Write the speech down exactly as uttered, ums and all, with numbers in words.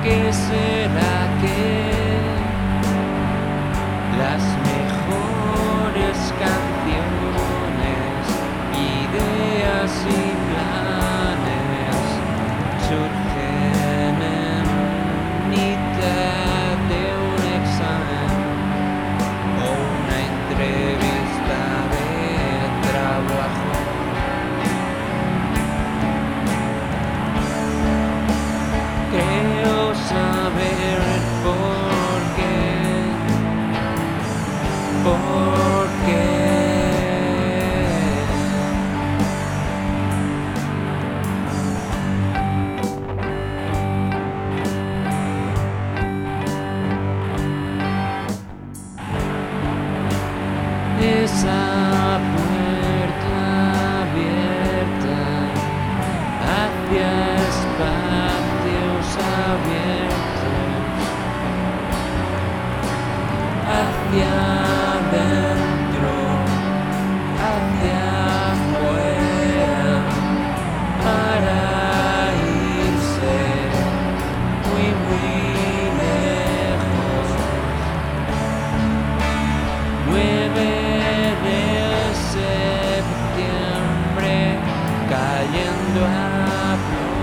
qué será que las mejores canciones, ideas y planes surgen en mitad de un examen o una entrevista de trabajo? Creo saber por qué, por qué. Esa puerta abierta hacia espacios abiertos, hacia adentro, hacia afuera, para irse muy muy lejos. nueve de septiembre cayendo a